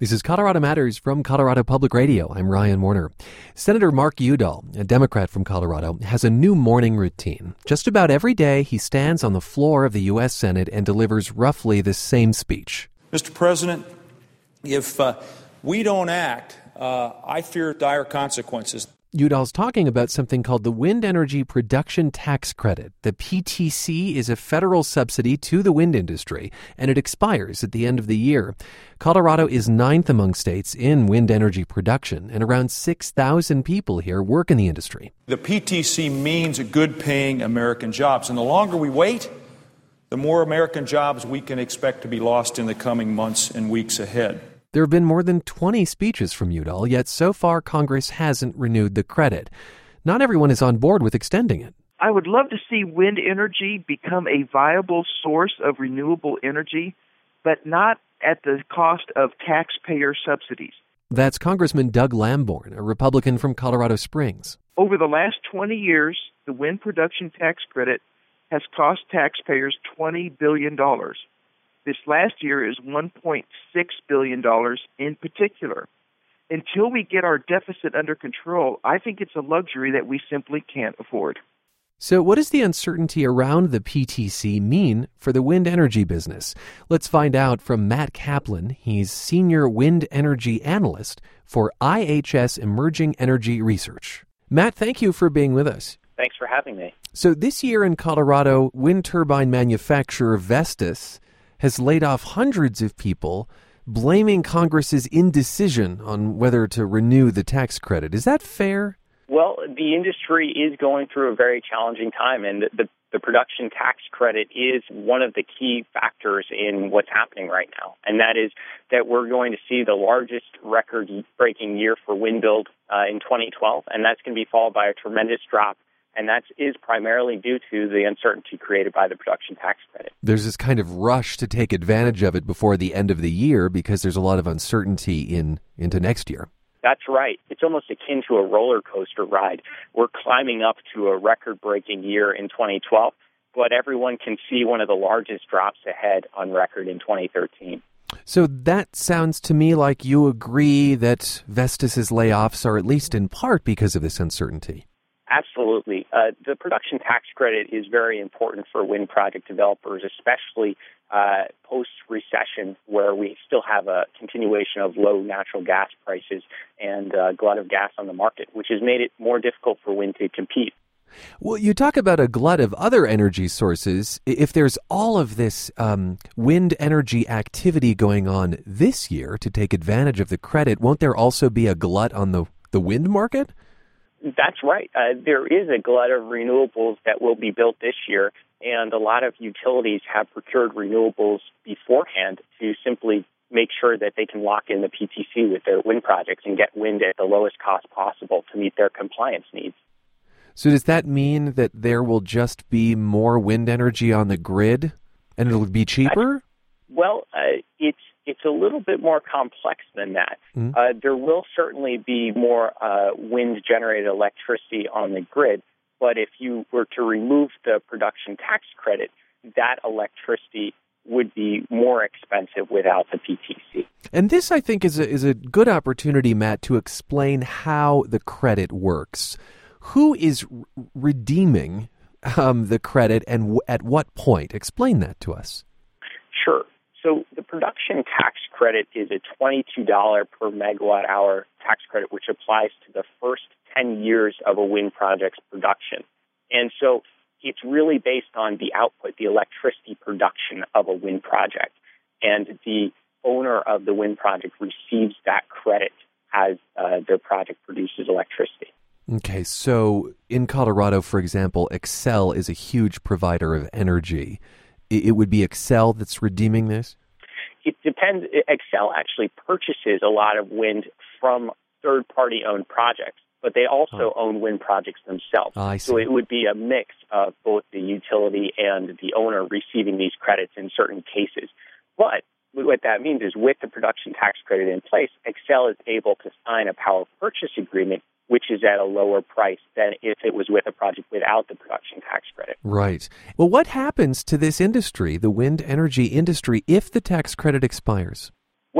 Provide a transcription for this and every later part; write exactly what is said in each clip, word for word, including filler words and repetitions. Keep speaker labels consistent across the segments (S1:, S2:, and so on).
S1: This is Colorado Matters from Colorado Public Radio. I'm Ryan Warner. Senator Mark Udall, a Democrat from Colorado, has a new morning routine. Just about every day, he stands on the floor of the U S Senate and delivers roughly the same speech.
S2: Mister President, if uh, we don't act, uh, I fear dire consequences.
S1: Udall's talking about something called the Wind Energy Production Tax Credit. The P T C is a federal subsidy to the wind industry, and it expires at the end of the year. Colorado is ninth among states in wind energy production, and around six thousand people here work in the industry.
S2: The P T C means good-paying American jobs, and the longer we wait, the more American jobs we can expect to be lost in the coming months and weeks ahead.
S1: There have been more than twenty speeches from Udall, yet so far Congress hasn't renewed the credit. Not everyone is on board with extending it.
S3: I would love to see wind energy become a viable source of renewable energy, but not at the cost of taxpayer subsidies.
S1: That's Congressman Doug Lamborn, a Republican from Colorado Springs.
S3: Over the last twenty years, the wind production tax credit has cost taxpayers twenty billion dollars. This last year is one point six billion dollars in particular. Until we get our deficit under control, I think it's a luxury that we simply can't afford.
S1: So what does the uncertainty around the P T C mean for the wind energy business? Let's find out from Matt Kaplan. He's Senior Wind Energy Analyst for I H S Emerging Energy Research. Matt, thank you for being with us.
S4: Thanks for having me.
S1: So this year in Colorado, wind turbine manufacturer Vestas has laid off hundreds of people, blaming Congress's indecision on whether to renew the tax credit. Is that fair?
S4: Well, the industry is going through a very challenging time, and the, the, the production tax credit is one of the key factors in what's happening right now, and that is that we're going to see the largest record-breaking year for wind build uh, in twenty twelve, and that's going to be followed by a tremendous drop. And that is primarily due to the uncertainty created by the production tax credit.
S1: There's this kind of rush to take advantage of it before the end of the year because there's a lot of uncertainty in into next year.
S4: That's right. It's almost akin to a roller coaster ride. We're climbing up to a record-breaking year in twenty twelve, but everyone can see one of the largest drops ahead on record in twenty thirteen.
S1: So that sounds to me like you agree that Vestas's layoffs are at least in part because of this uncertainty.
S4: Absolutely. Uh, the production tax credit is very important for wind project developers, especially uh, post-recession, where we still have a continuation of low natural gas prices and a glut of gas on the market, which has made it more difficult for wind to compete.
S1: Well, you talk about a glut of other energy sources. If there's all of this um, wind energy activity going on this year to take advantage of the credit, won't there also be a glut on the, the wind market?
S4: That's right. Uh, there is a glut of renewables that will be built this year, and a lot of utilities have procured renewables beforehand to simply make sure that they can lock in the P T C with their wind projects and get wind at the lowest cost possible to meet their compliance needs.
S1: So does that mean that there will just be more wind energy on the grid and it'll be cheaper?
S4: That's, well, uh, it's It's a little bit more complex than that. Mm-hmm. Uh, there will certainly be more uh, wind-generated electricity on the grid, but if you were to remove the production tax credit, that electricity would be more expensive without the P T C.
S1: And this, I think, is a, is a good opportunity, Matt, to explain how the credit works. Who is r- redeeming um, the credit and w- at what point? Explain that to us.
S4: Sure. So the production tax credit is a twenty-two dollars per megawatt hour tax credit, which applies to the first ten years of a wind project's production. And so it's really based on the output, the electricity production of a wind project. And the owner of the wind project receives that credit as uh, their project produces electricity.
S1: Okay, so in Colorado, for example, Xcel is a huge provider of energy. It would be Xcel that's redeeming this?
S4: It depends. Xcel actually purchases a lot of wind from third-party owned projects, but they also oh. own wind projects themselves.
S1: I see.
S4: So it would be a mix of both the utility and the owner receiving these credits in certain cases. But what that means is with the production tax credit in place, Xcel is able to sign a power purchase agreement which is at a lower price than if it was with a project without the production tax credit.
S1: Right. Well, what happens to this industry, the wind energy industry, if the tax credit expires?
S4: Well,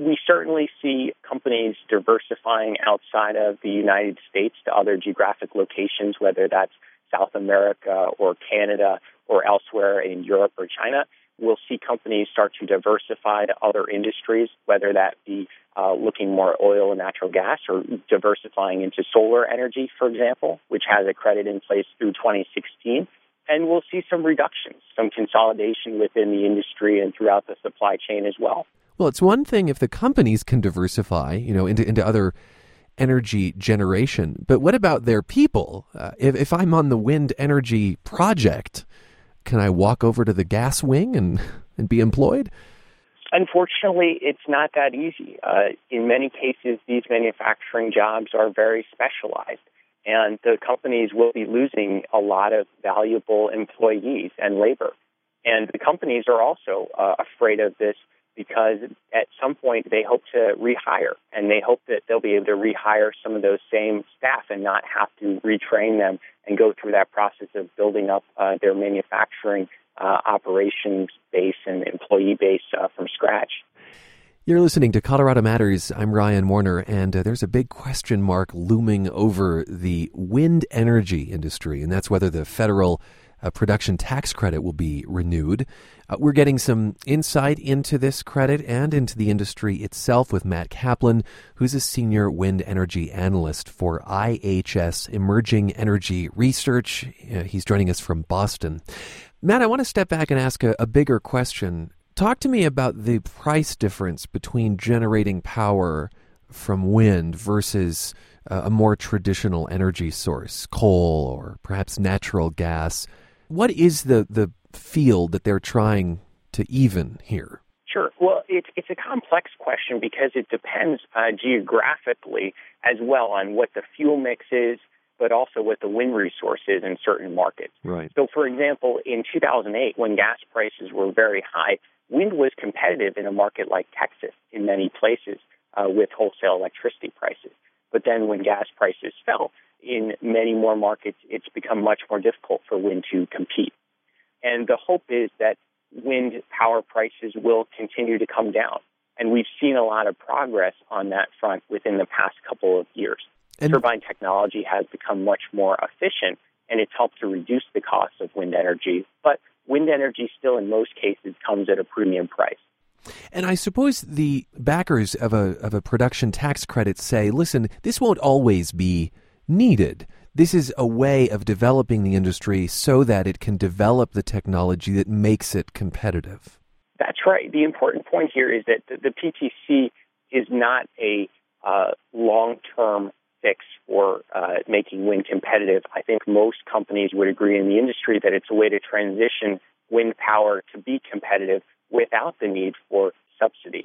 S4: we certainly see companies diversifying outside of the United States to other geographic locations, whether that's South America or Canada or elsewhere in Europe or China. We'll see companies start to diversify to other industries, whether that be uh, looking more oil and natural gas or diversifying into solar energy, for example, which has a credit in place through twenty sixteen. And we'll see some reductions, some consolidation within the industry and throughout the supply chain as well.
S1: Well, it's one thing if the companies can diversify, you know, into, into other energy generation. But what about their people? Uh, if, if I'm on the wind energy project, can I walk over to the gas wing and, and be employed?
S4: Unfortunately, it's not that easy. Uh, in many cases, these manufacturing jobs are very specialized, and the companies will be losing a lot of valuable employees and labor. And the companies are also uh, afraid of this because at some point they hope to rehire, and they hope that they'll be able to rehire some of those same staff and not have to retrain them and go through that process of building up uh, their manufacturing uh, operations base and employee base uh, from scratch.
S1: You're listening to Colorado Matters. I'm Ryan Warner, and uh, there's a big question mark looming over the wind energy industry, and that's whether the federal uh, production tax credit will be renewed. Uh, we're getting some insight into this credit and into the industry itself with Matt Kaplan, who's a senior wind energy analyst for I H S Emerging Energy Research. Uh, he's joining us from Boston. Matt, I want to step back and ask a, a bigger question. Talk to me about the price difference between generating power from wind versus uh, a more traditional energy source, coal or perhaps natural gas. What is the, the field that they're trying to even here?
S4: Sure. Well, it's it's a complex question because it depends uh, geographically as well on what the fuel mix is, but also what the wind resource is in certain markets.
S1: Right.
S4: So, for example, in two thousand eight, when gas prices were very high, wind was competitive in a market like Texas in many places uh, with wholesale electricity prices. But then when gas prices fell, in many more markets, it's become much more difficult for wind to compete. And the hope is that wind power prices will continue to come down. And we've seen a lot of progress on that front within the past couple of years. And turbine technology has become much more efficient, and it's helped to reduce the cost of wind energy. But wind energy still, in most cases, comes at a premium price.
S1: And I suppose the backers of a of a production tax credit say, listen, this won't always be needed. This is a way of developing the industry so that it can develop the technology that makes it competitive.
S4: That's right. The important point here is that the, the P T C is not a uh, long-term fix for uh, making wind competitive. I think most companies would agree in the industry that it's a way to transition wind power to be competitive without the need for subsidies.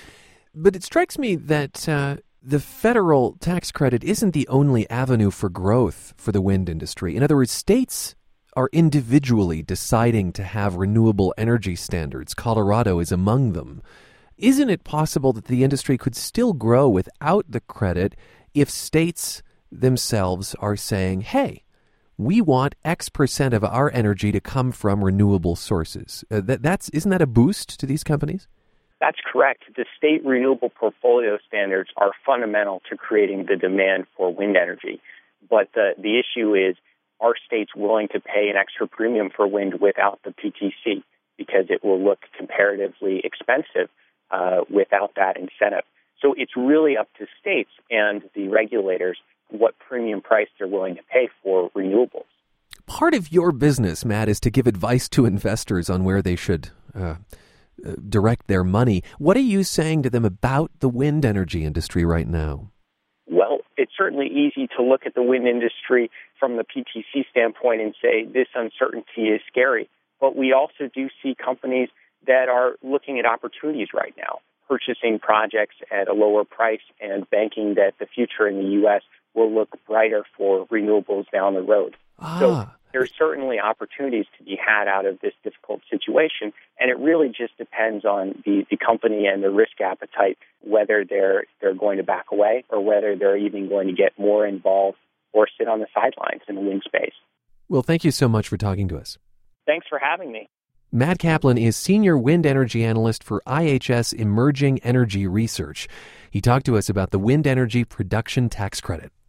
S1: But it strikes me that uh, the federal tax credit isn't the only avenue for growth for the wind industry. In other words, states are individually deciding to have renewable energy standards. Colorado is among them. Isn't it possible that the industry could still grow without the credit if states themselves are saying, hey, we want X percent of our energy to come from renewable sources? Uh, that, that's, isn't that a boost to these companies?
S4: That's correct. The state renewable portfolio standards are fundamental to creating the demand for wind energy. But the, the issue is, are states willing to pay an extra premium for wind without the P T C? Because it will look comparatively expensive uh, without that incentive. So it's really up to states and the regulators what premium price they're willing to pay for renewables.
S1: Part of your business, Matt, is to give advice to investors on where they should uh, uh, direct their money. What are you saying to them about the wind energy industry right now?
S4: Well, it's certainly easy to look at the wind industry from the P T C standpoint and say this uncertainty is scary. But we also do see companies that are looking at opportunities right now, purchasing projects at a lower price and banking that the future in the U S will look brighter for renewables down the road.
S1: Ah.
S4: So there's certainly opportunities to be had out of this difficult situation, and it really just depends on the, the company and the risk appetite, whether they're they're going to back away or whether they're even going to get more involved or sit on the sidelines in the wind space.
S1: Well, thank you so much for talking to us.
S4: Thanks for having me.
S1: Matt Kaplan is Senior Wind Energy Analyst for I H S Emerging Energy Research. He talked to us about the Wind Energy Production Tax Credit.